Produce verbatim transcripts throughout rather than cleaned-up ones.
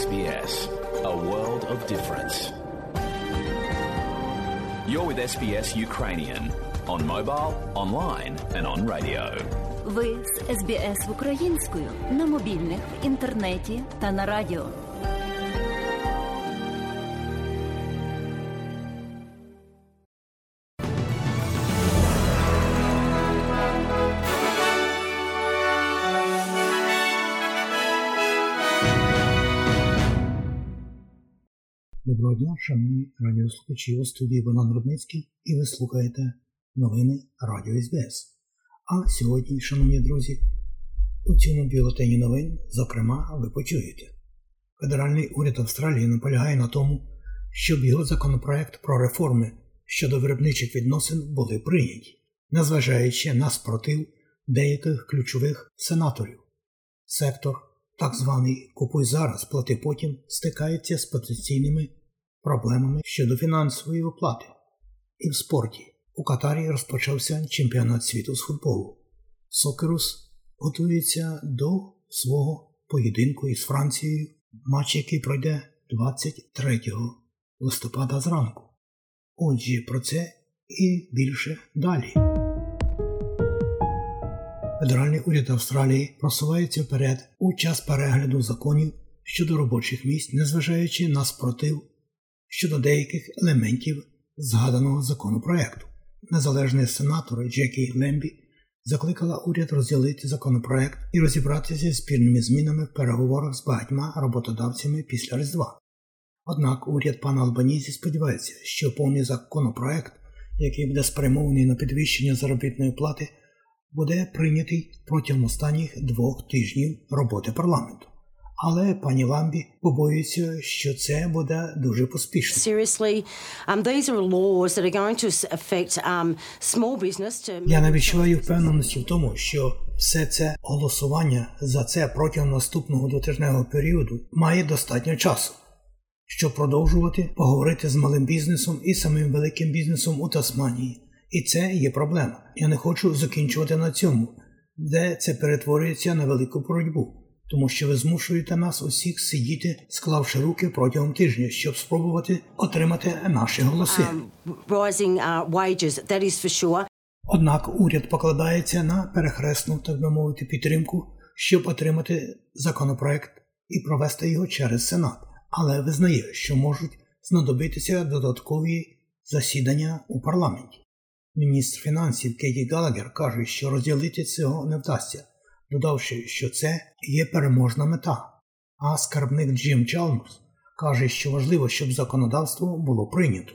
Ес Бі Ес. A world of difference. You're with Ес Бі Ес Ukrainian on mobile, online and on radio. Ви з Ес Бі Ес українською на мобільних, в інтернеті та на радіо. Доброго дня, шановні радіослухачі, у студії Богдан Рудницький, і ви слухаєте новини Радіо Ес Бі Ес. А сьогодні, шановні друзі, у цьому бюлетені новин, зокрема, ви почуєте. Федеральний уряд Австралії наполягає на тому, щоб його законопроект про реформи щодо виробничих відносин були прийняті, незважаючи на спротив деяких ключових сенаторів. Сектор так званий «Купуй зараз, плати потім» стикається з потенційними проблемами щодо фінансової оплати. І в спорті. У Катарі розпочався чемпіонат світу з футболу. Сокерус готується до свого поєдинку із Францією, матч який пройде двадцять третього листопада зранку. Отже, про це і більше далі. Федеральний уряд Австралії просувається вперед у час перегляду законів щодо робочих місць, незважаючи на спротив щодо деяких елементів згаданого законопроекту. Незалежний сенатор Джекі Лембі закликала уряд розділити законопроект і розібратися зі спірними змінами в переговорах з багатьма роботодавцями після Різдва. Однак уряд пана Албанізі сподівається, що повний законопроект, який буде спрямований на підвищення заробітної плати, буде прийнятий протягом останніх двох тижнів роботи парламенту. Але пані Ламбі побоюється, що це буде дуже поспішно. Я не відчуваю впевненості в тому, що все це голосування за це протягом наступного двотижневого періоду має достатньо часу, щоб продовжувати поговорити з малим бізнесом і самим великим бізнесом у Тасманії. І це є проблема. Я не хочу закінчувати на цьому, де це перетворюється на велику боротьбу. Тому що ви змушуєте нас усіх сидіти, склавши руки протягом тижня, щоб спробувати отримати наші голоси. Um, rising, uh, wages, that is for sure. Однак уряд покладається на перехресну, так би мовити, підтримку, щоб отримати законопроект і провести його через Сенат. Але визнає, що можуть знадобитися додаткові засідання у парламенті. Міністр фінансів Кейті Галагер каже, що розділити цього не вдасться, додавши, що це є переможна мета. А скарбник Джим Чалмерс каже, що важливо, щоб законодавство було прийнято.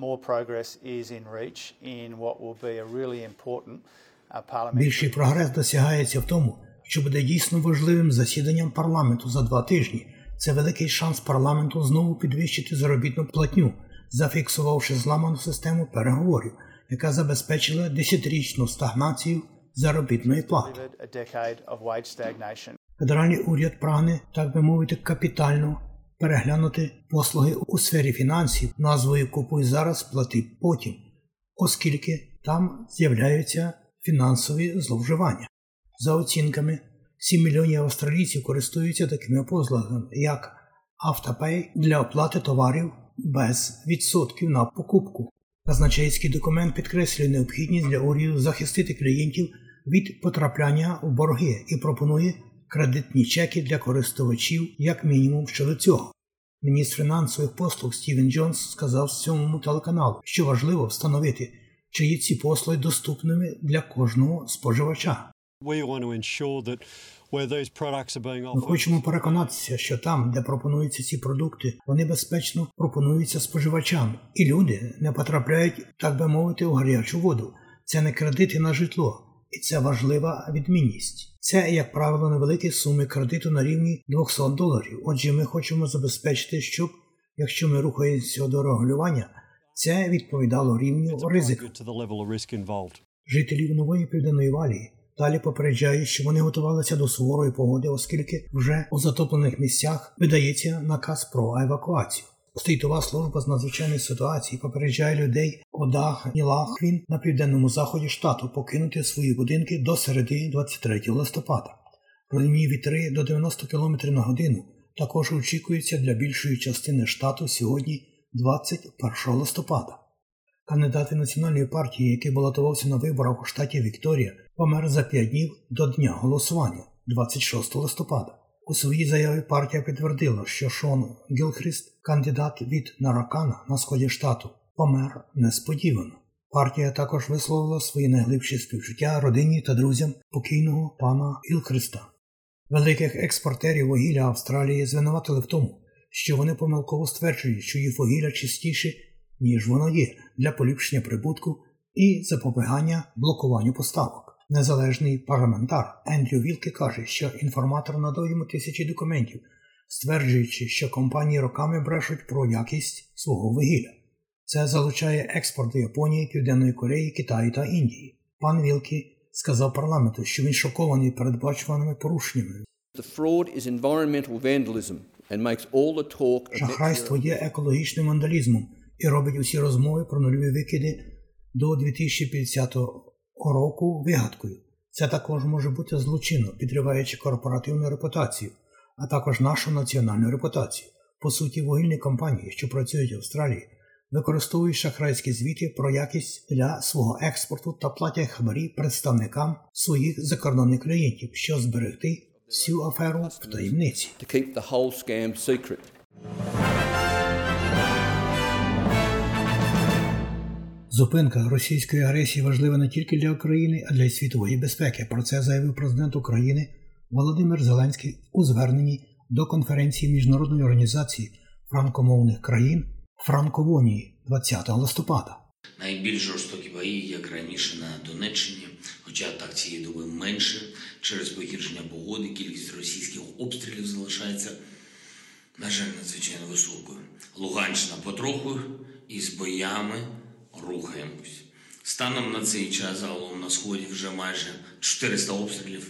Більший прогрес досягається в тому, що буде дійсно важливим засіданням парламенту за два тижні. Це великий шанс парламенту знову підвищити заробітну платню, зафіксувавши зламану систему переговорів, яка забезпечила десятирічну стагнацію заробітної плати. Федеральний уряд прагне, так би мовити, капітально переглянути послуги у сфері фінансів назвою «Купуй зараз, плати потім», оскільки там з'являються фінансові зловживання. За оцінками, сім мільйонів австралійців користуються такими послугами, як автопей для оплати товарів без відсотків на покупку. Казначейський документ підкреслює необхідність для уряду захистити клієнтів від потрапляння в борги і пропонує кредитні чеки для користувачів як мінімум щодо цього. Міністр фінансових послуг Стівен Джонс сказав сьомому телеканалу, що важливо встановити, чи є ці послуги доступними для кожного споживача. Ми хочемо переконатися, що там, де пропонуються ці продукти, вони безпечно пропонуються споживачам. І люди не потрапляють, так би мовити, у гарячу воду. Це не кредити на житло. І це важлива відмінність. Це, як правило, невеликі суми кредиту на рівні двісті доларів. Отже, ми хочемо забезпечити, щоб, якщо ми рухаємося до регулювання, це відповідало рівню ризику. Жителів Нової Південної Валії далі попереджають, що вони готувалися до суворої погоди, оскільки вже у затоплених місцях видається наказ про евакуацію. Стейтова служба з надзвичайних ситуацій попереджає людей у Дахнілахвін на південному заході штату покинути свої будинки до середи двадцять третього листопада. Проливні вітри до дев'яносто кілометрів на годину також очікується для більшої частини штату сьогодні, двадцять першого листопада. Кандидат від Національної партії, який балотувався на виборах у штаті Вікторія, помер за п'ять днів до дня голосування, двадцять шостого листопада. У своїй заяві партія підтвердила, що Шон Гілхріст, кандидат від Наракана на сході штату, помер несподівано. Партія також висловила свої найглибші співчуття родині та друзям покійного пана Гілхріста. Великих експортерів вугілля Австралії звинуватили в тому, що вони помилково стверджують, що їх вугілля чистіше, ніж воно є, для поліпшення прибутку і запобігання блокуванню поставок. Незалежний парламентар Ендрю Вілкі каже, що інформатор надав йому тисячі документів, стверджуючи, що компанії роками брешуть про якість свого вугілля. Це залучає експорт до Японії, Південної Кореї, Китаю та Індії. Пан Вілкі сказав парламенту, що він шокований передбачуваними порушеннями. Шахрайство є екологічним вандалізмом і робить усі розмови про нульові викиди до дві тисячі п'ятдесятого року вигадкою. Це також може бути злочинно, підриваючи корпоративну репутацію, а також нашу національну репутацію. По суті, вугільні компанії, що працюють в Австралії, використовують шахрайські звіти про якість для свого експорту та платять хабарі представникам своїх закордонних клієнтів, щоб зберегти всю аферу в таємниці. Зупинка російської агресії важлива не тільки для України, а для світової безпеки. Про це заявив президент України Володимир Зеленський у зверненні до конференції Міжнародної організації франкомовних країн Франкофонії двадцятого листопада. Найбільш жорстокі бої, як раніше на Донеччині, хоча так цієї доби менше. Через погіршення погоди кількість російських обстрілів залишається, на жаль, надзвичайно високою. Луганщина потроху із боями рухаємось. Станом на цей час загалом на Сході вже майже чотириста обстрілів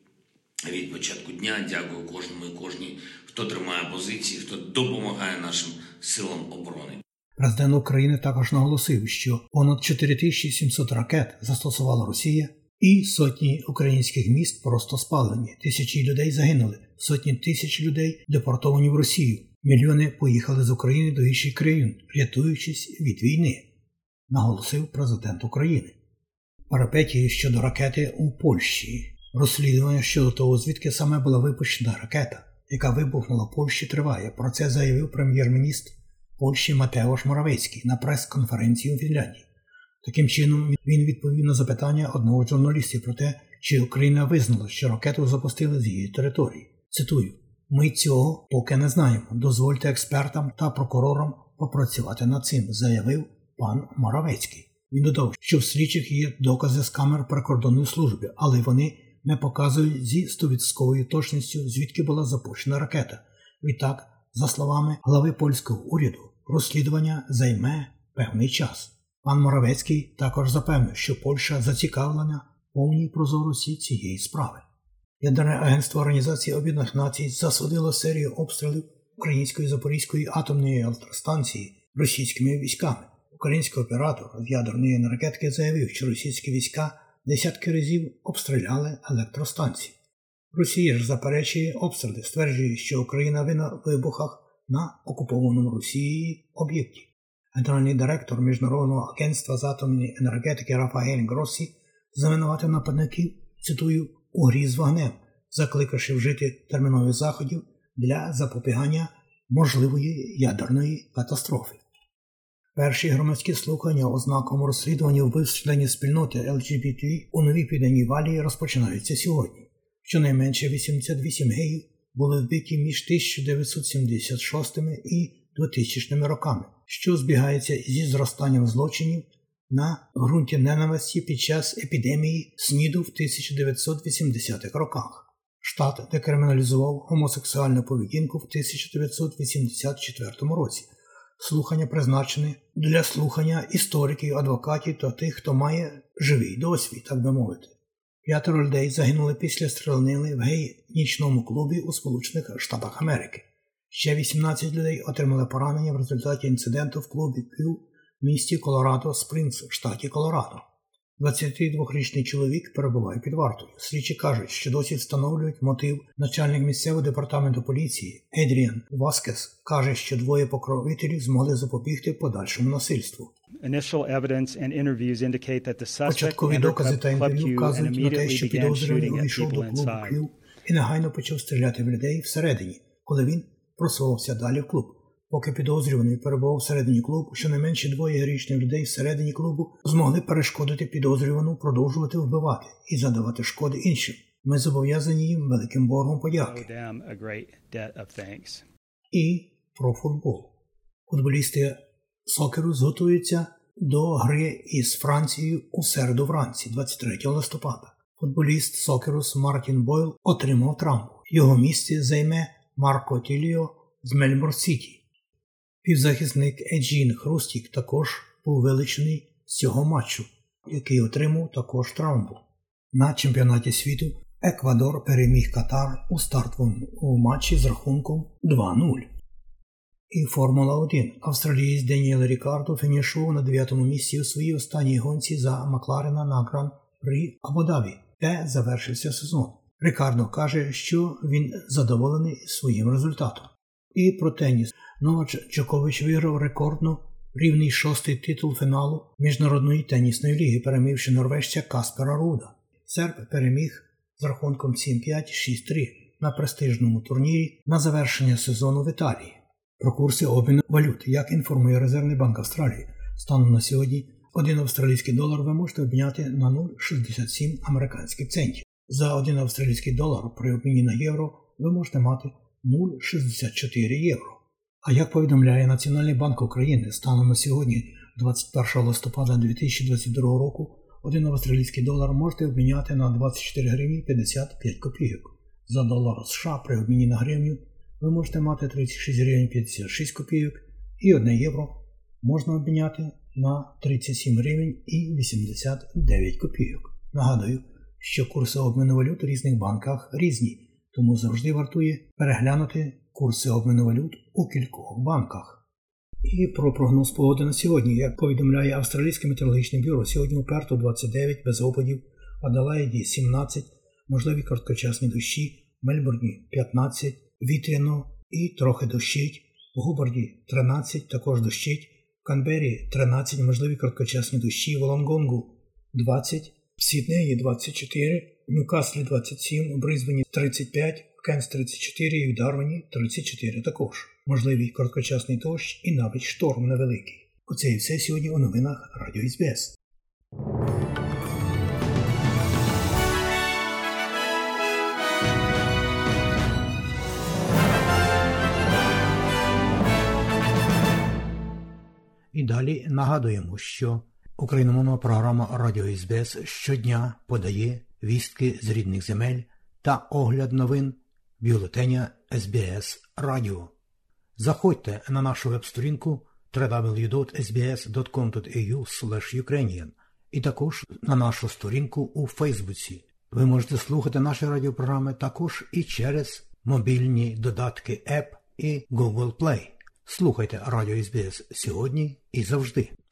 від початку дня. Дякую кожному і кожній, хто тримає позиції, хто допомагає нашим силам оборони. Президент України також наголосив, що понад чотири тисячі сімсот ракет застосувала Росія і сотні українських міст просто спалені. Тисячі людей загинули, сотні тисяч людей депортовані в Росію. Мільйони поїхали з України до інших країн, рятуючись від війни, наголосив президент України. Перипетії щодо ракети у Польщі. Розслідування щодо того, звідки саме була випущена ракета, яка вибухнула в Польщі, триває. Про це заявив прем'єр-міністр Польщі Матеуш Моравецький на прес-конференції у Фінляндії. Таким чином, він відповів на запитання одного з журналістів про те, чи Україна визнала, що ракету запустили з її території. Цитую: «Ми цього поки не знаємо. Дозвольте експертам та прокурорам попрацювати над цим», заявив пан Моравецький. Він додав, що в слідчих є докази з камер прикордонної служби, але вони не показують зі стовідсотковою точністю, звідки була запущена ракета. Відтак, за словами глави польського уряду, розслідування займе певний час. Пан Моравецький також запевнив, що Польща зацікавлена в повній прозорості цієї справи. Ядерне агентство Організації Об'єднаних Націй засудило серію обстрілів української Запорізької атомної електростанції російськими військами. Український оператор з ядерної енергетики заявив, що російські війська десятки разів обстріляли електростанції. Росія ж заперечує обстріли, стверджує, що Україна винна в вибухах на окупованому Росією об'єкті. Генеральний директор Міжнародного агентства з атомної енергетики Рафаель Гроссі звинуватив нападників, цитую, у грі з вогнем, закликавши вжити термінових заходів для запобігання можливої ядерної катастрофи. Перші громадські слухання ознаком розслідування вбивств членів спільноти ел джі бі ті у Новій Південній Валії розпочинаються сьогодні. Щонайменше вісімдесят вісім геїв були вбиті між тисяча дев'ятсот сімдесят шостим і двохтисячними роками, що збігається зі зростанням злочинів на ґрунті ненависті під час епідемії СНІДу в тисяча дев'ятсот вісімдесятих роках. Штат декриміналізував гомосексуальну поведінку в тисяча дев'ятсот вісімдесят четвертому році. Слухання призначені для слухання істориків, адвокатів та тих, хто має живий досвід, так би мовити. П'ятеро людей загинули після стрілянини в гей-нічному клубі у Сполучених Штатах Америки. Ще вісімнадцять людей отримали поранення в результаті інциденту в клубі Q в місті Колорадо Спрінгс в штаті Колорадо. двадцятидвохрічний чоловік перебуває під вартою. Слідчі кажуть, що досі встановлюють мотив. Начальник місцевого департаменту поліції Едріан Васкес каже, що двоє покровителів змогли запобігти подальшому насильству. Початкові докази та інтерв'ю вказують на те, що підозрюваний увійшов до клубу Q і негайно почав стріляти в людей всередині, коли він просувався далі в клуб. Поки підозрюваний перебував всередині клубу, щонайменше двоє героїчних людей всередині клубу змогли перешкодити підозрюваному продовжувати вбивати і задавати шкоди іншим. Ми зобов'язані їм великим боргом подяки. І про футбол. Футболісти Сокерус готуються до гри із Францією у середу вранці, двадцять третього листопада. Футболіст Сокерус Мартін Бойл отримав травму. Його місце займе Марко Тіліо з Мельбурн-Сіті. Півзахисник Еджін Хрустік також був вилучений з цього матчу, який отримав також травму. На чемпіонаті світу Еквадор переміг Катар у стартовому матчі з рахунком два нуль. І Формула один. Австралієць Деніел Рікардо фінішував на дев'ятому місці у своїй останній гонці за Макларена на Гран-прі Абу-Дабі, де завершився сезон. Рікардо каже, що він задоволений своїм результатом. І про теніс. Новак Джокович виграв рекордно рівний шостий титул фіналу Міжнародної тенісної ліги, перемігши норвежця Каспера Руда. Серб переміг з рахунком сім п'ять - шість три на престижному турнірі на завершення сезону в Італії. Про курси обміну валют. Як інформує Резервний банк Австралії, станом на сьогодні один австралійський долар ви можете обміняти на нуль цілих шістдесят сім американських центів. За один австралійський долар при обміні на євро ви можете мати нуль цілих шістдесят чотири євро. А як повідомляє Національний банк України, станом на сьогодні, двадцять першого листопада дві тисячі двадцять другого року, один австралійський долар можете обміняти на двадцять чотири гривні п'ятдесят п'ять копійок. За долар США при обміні на гривню ви можете мати тридцять шість гривень п'ятдесят шість копійок і одне євро можна обміняти на тридцять сім гривень і вісімдесят дев'ять копійок. Нагадую, що курси обміну валют у різних банках різні, тому завжди вартує переглянути курси обміну валют у кількох банках. І про прогноз погоди на сьогодні. Як повідомляє Австралійське метеорологічне бюро, сьогодні у Перту двадцять дев'ять без опадів, в Аделаїді сімнадцять, можливі короткочасні дощі, в Мельбурні п'ятнадцять, вітряно і трохи дощить, в Гобарді тринадцять, також дощить, в Канбері тринадцять, можливі короткочасні дощі, в Волонгонгу двадцять, в Сіднеї двадцять чотири, в Ньюкаслі двадцять сім, у Брисбені тридцять п'ять, в Кенс тридцять чотири і в Дарвіні тридцять чотири також. Можливий короткочасний дощ і навіть шторм невеликий. Оце і все сьогодні у новинах Радіо ес бі ес. І далі нагадуємо, що україномовна програма Радіо ес бі ес щодня подає вістки з рідних земель та огляд новин бюлетеня ес бі ес Радіо. Заходьте на нашу веб-сторінку дабл ю дабл ю дабл ю крапка ес бі ес крапка ком крапка ей ю слеш юкрейніан і також на нашу сторінку у Фейсбуці. Ви можете слухати наші радіопрограми також і через мобільні додатки App і Google Play. Слухайте Радіо ес бі ес сьогодні і завжди.